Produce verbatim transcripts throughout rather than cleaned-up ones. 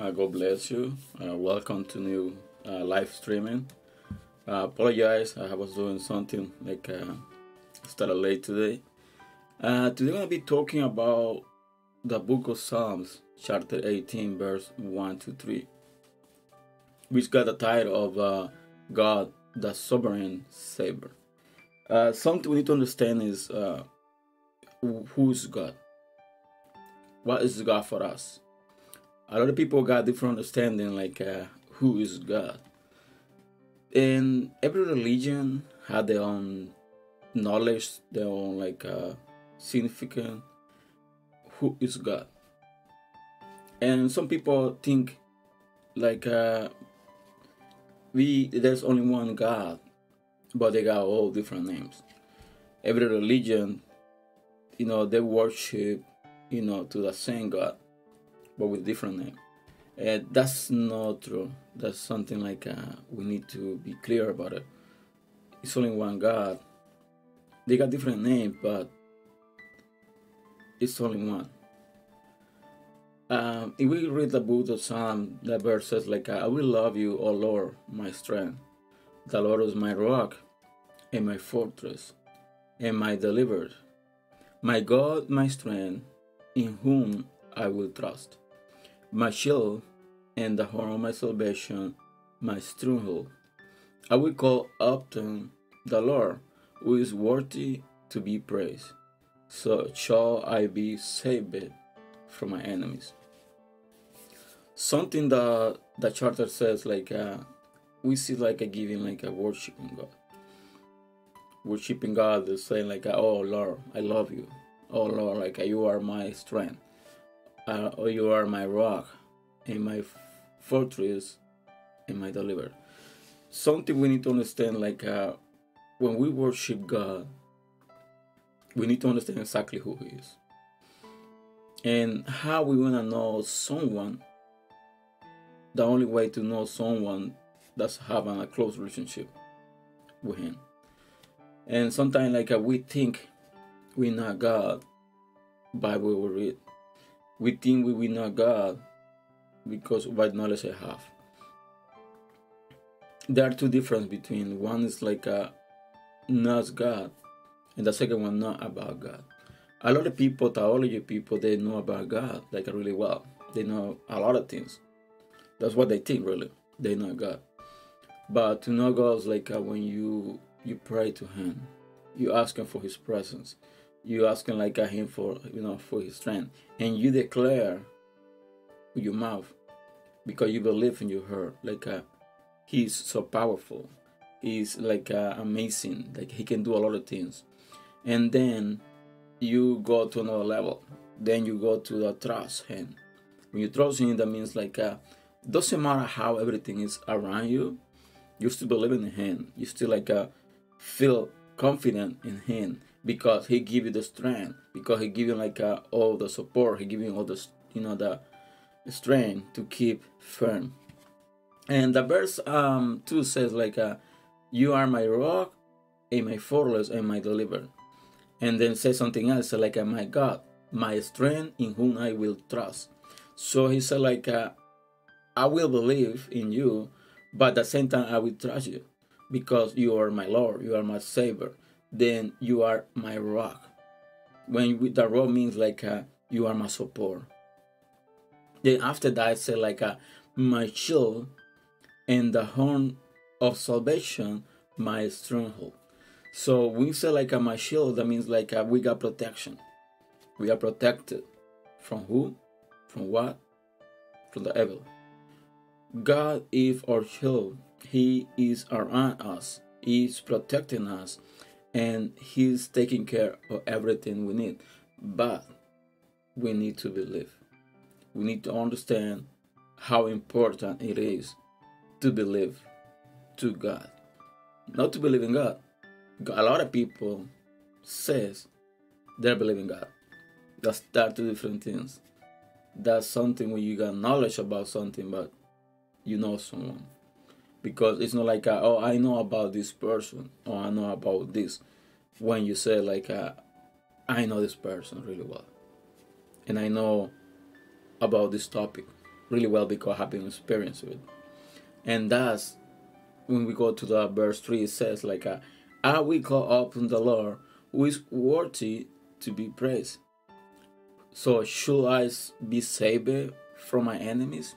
Uh, God bless you. Uh, welcome to new uh, live streaming. Uh, apologize, I was doing something like uh, started late today. Uh, today, we're gonna be talking about the Book of Psalms, chapter eighteen, verse one to three, which got the title of uh, God, the Sovereign Savior. Uh, something we need to understand is uh, who is God? What is God for us? A lot of people got different understanding, like uh, who is God. And every religion had their own knowledge, their own like uh, significant. Who is God? And some people think like uh, we there's only one God, but they got all different names. Every religion, you know, they worship, you know, to the same God, but with different name. And that's not true. That's something like uh, we need to be clear about it. It's only one God. They got different names, but it's only one. Um, if we read the book of Psalm, the verse says like, "I will love you, O Lord, my strength. The Lord is my rock and my fortress and my deliverer, my God, my strength, in whom I will trust, my shield and the horn of my salvation, my stronghold. I will call upon the Lord, who is worthy to be praised. So shall I be saved from my enemies." Something that the charter says, like uh, we see like a giving, like a worshiping God. Worshiping God is saying like, "Oh Lord, I love you. Oh Lord, like you are my strength. Uh, oh, you are my rock and my fortress and my deliverer." Something we need to understand, like uh, when we worship God, we need to understand exactly who He is and how we want to know someone. The only way to know someone that's having a close relationship with Him. And sometimes, like uh, we think we know God by what we read. We think we will know God because of what knowledge I have. There are two differences between one is like a knows God, and the second one not about God. A lot of people, theology people, they know about God like really well. They know a lot of things. That's what they think, really. They know God. But to know God is like uh, when you you pray to Him, you ask Him for His presence, you ask Him like uh, Him for you know for His strength, and you declare with your mouth because you believe in your heart, like uh, He's so powerful, He's like uh, amazing, like He can do a lot of things, and then you go to another level. Then you go to the trust Him. When you trust Him, that means like. Uh, Doesn't matter how everything is around you, you still believe in Him. You still like uh, feel confident in Him because He give you the strength. Because He give you like uh, all the support. He give you all the you know the strength to keep firm. And the verse um two says like uh, "You are my rock, and my fortress, and my deliverer." And then says something else like uh, "My God, my strength, in whom I will trust." So He said like. Uh, I will believe in you, but at the same time I will trust you because you are my Lord, you are my Savior. Then you are my rock. When the rock means like uh, you are my support. Then after that I say like uh, my shield and the horn of salvation, my stronghold. So we say like uh, my shield, that means like uh, we got protection. We are protected from who? From what? From the evil. God is our shield. He is around us. He is protecting us. And He's taking care of everything we need. But we need to believe. We need to understand how important it is to believe to God. Not to believe in God. A lot of people says they believe in God. That's that two different things. That's something when you got knowledge about something, but you know someone, because it's not like uh, oh, I know about this person or I know about this. When you say like uh, I know this person really well and I know about this topic, really well because I have been experienced with. And that's when we go to the verse three, it says like, uh, "I will call upon the Lord, who is worthy to be praised." So should I be saved from my enemies?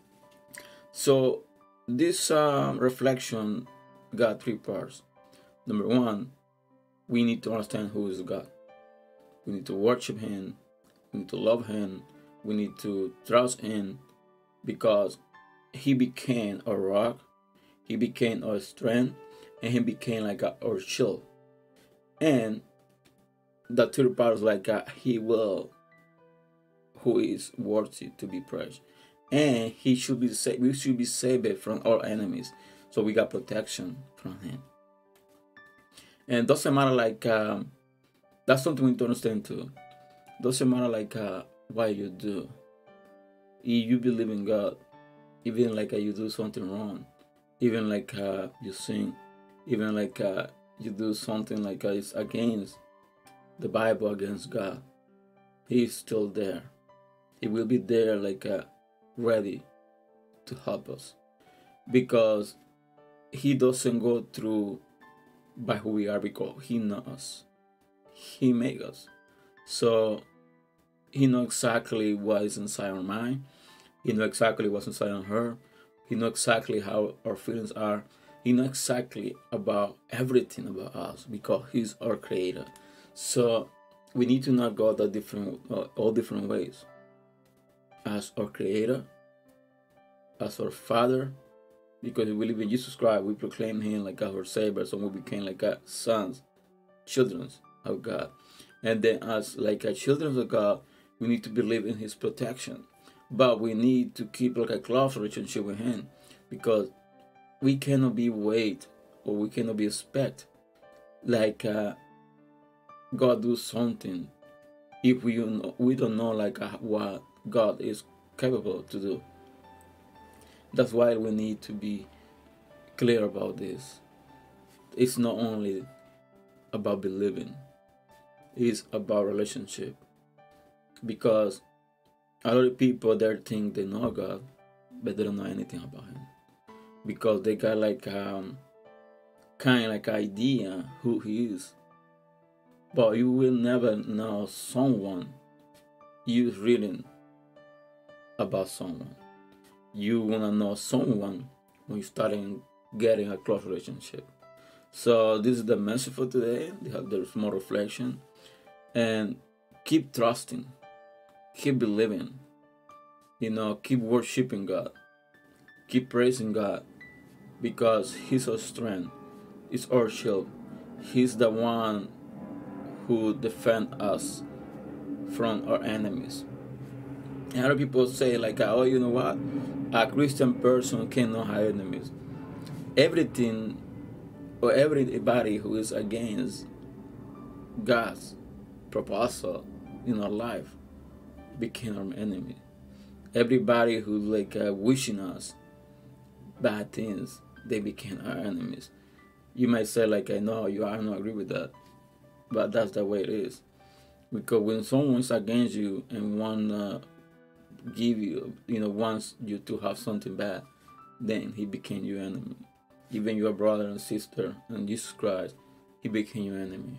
So this uh, reflection got three parts. Number one, we need to understand who is God. We need to worship Him. We need to love Him. We need to trust Him because He became a rock. He became our strength, and He became like a, our shield. And the third part is like a, He will, who is worthy to be praised, and He should be saved. We should be saved from our enemies, so we got protection from Him. And it doesn't matter like um, that's something we need to understand too. Doesn't matter like uh, what you do. If you believe in God, even like uh, you do something wrong, even like uh, you sin, even like uh, you do something like uh, it's against the Bible, against God, He is still there. He will be there like uh, ready to help us, because He doesn't go through by who we are, because He knows us. He made us. So He knows exactly what is inside our mind. He knows exactly what's inside on her. He knows exactly how our feelings are. He knows exactly about everything about us because He's our creator. So we need to know God the different, uh, all different ways. As our creator, as our Father, because we believe in Jesus Christ, we proclaim Him like our Savior, so we became like a sons, children of God. And then as like a children of God, we need to believe in His protection. But we need to keep like a close relationship with Him, because we cannot be wait, or we cannot be expect like uh, God do something if we we don't know like uh, what God is capable to do. That's why we need to be clear about this. It's not only about believing, it's about relationship. Because a lot of people there think they know God, but they don't know anything about Him, because they got like um kind of like idea who He is, but you will never know someone you reading about someone. You wanna know someone when you starting getting a close relationship. So this is the message for today. There's more reflection, and keep trusting, keep believing. You know, keep worshiping God, keep praising God, because He's our strength, He's our shield. He's the one who defends us from our enemies. And other people say like, oh, you know what? A Christian person cannot have enemies. Everything or everybody who is against God's proposal in our life became our enemy. Everybody who like uh, wishing us bad things, they became our enemies. You might say like, I know you, I don't agree with that, but that's the way it is. Because when someone's against you and want to give you, you know, wants you to have something bad, then he became your enemy. Even your brother and sister and Jesus Christ, He became your enemy.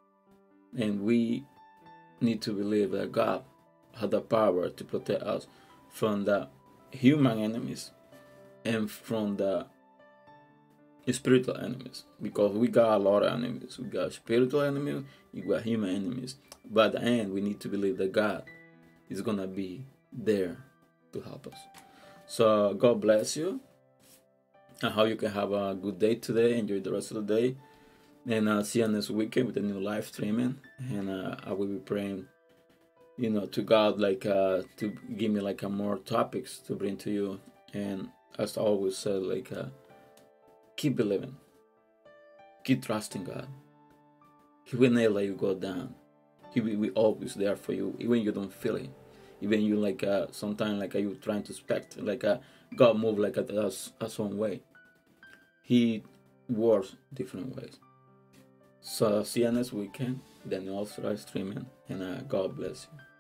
And we need to believe that God has the power to protect us from the human enemies and from the spiritual enemies, because we got a lot of enemies. We got spiritual enemies, we got human enemies. But at the end, we need to believe that God is gonna be there to help us. So God bless you. I hope you can have a good day today. Enjoy the rest of the day, and I'll see you next weekend with a new live streaming. And uh, I will be praying, you know, to God like uh, to give me like a more topics to bring to you. And as I always said, like uh, keep believing, keep trusting God. He will never let you go down. He will be always there for you, even you don't feel it. Even you like uh, sometimes like uh, you trying to expect like uh, God move like a, a, a some way. He works different ways. So see you next weekend. Then also live streaming, and uh, God bless you.